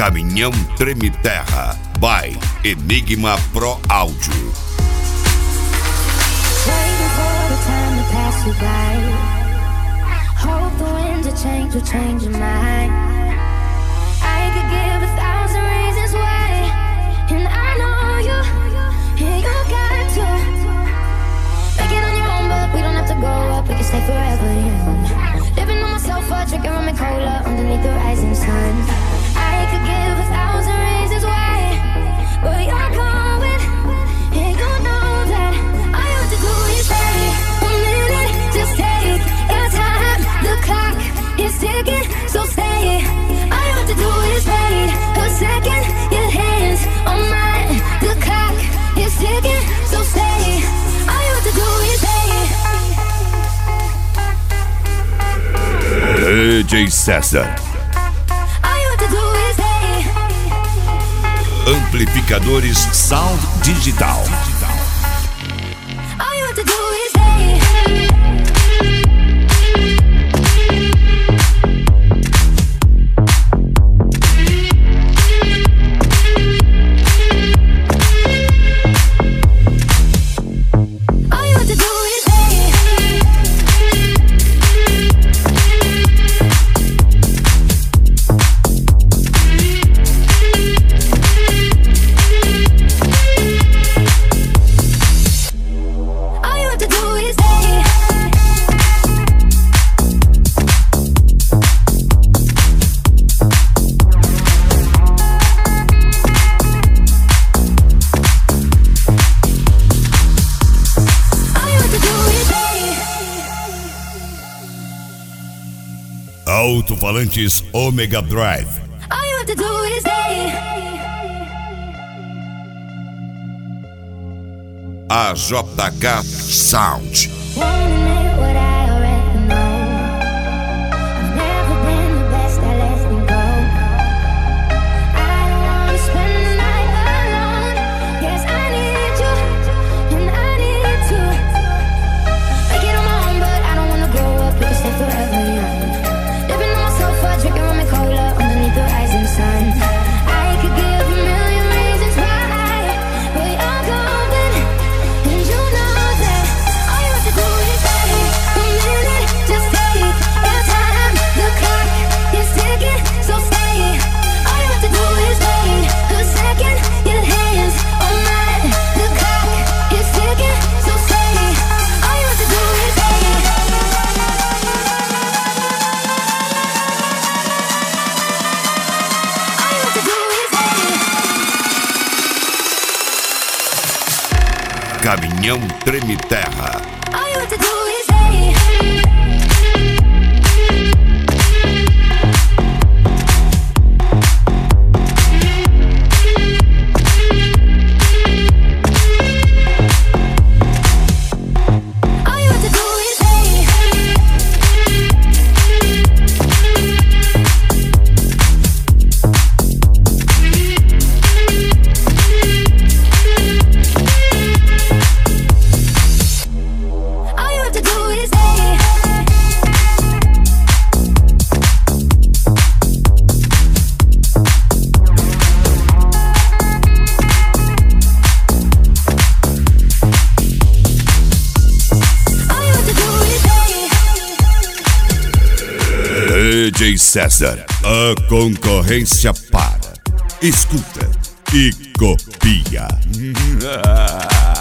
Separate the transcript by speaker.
Speaker 1: Caminhão Treme Terra, by Enigma Pro Áudio.
Speaker 2: Waiting for the time to pass you by. Hope the winds of change will change your mind. I could give 1,000 reasons why, and I know you, and you got to make it on your own, but we don't have to grow up, we can stay forever young. Living on my sofa, drinking rum and cola underneath the rising sun. I could give 1,000 reasons why, but you're going, and you know that all you have to do is stay a minute, just take your time. The clock is ticking, so stay. All you have to do is wait a second. Your hands on mine. The clock is ticking, so stay. All you have to do is stay.
Speaker 1: DJ César.
Speaker 2: All you have to do is stay.
Speaker 1: Amplificadores Sound Digital.
Speaker 2: All you have to do is stay. All you have to do is stay. All you have to do is stay. All you have to do is stay.
Speaker 1: Alto-falantes Omega Drive.
Speaker 2: All you have to do is stay.
Speaker 1: AJK Sound.
Speaker 2: Wanna admit what I already know. I've never been the best at letting go. I don't wanna spend the night alone. Yes, I need you, and I need to make it on my own, but I don't wanna grow up, we can stay forever young. Living on my sofa, drinking rum and cola underneath the rising sun. I could give a million reasons why, but you're going, and you know that all you have to do is stay a minute, just take your time. The clock is ticking, so stay. All you have to do is wait a second. Your hands on mine. The clock is ticking, so stay. All you have to do is stay. All you have to do is stay.
Speaker 1: Caminhão Treme Terra.
Speaker 2: All you have to do is stay. All you have to do is stay. All you have to do is stay. All you have to do is stay.
Speaker 1: DJ César. A concorrência para. Escuta e copia.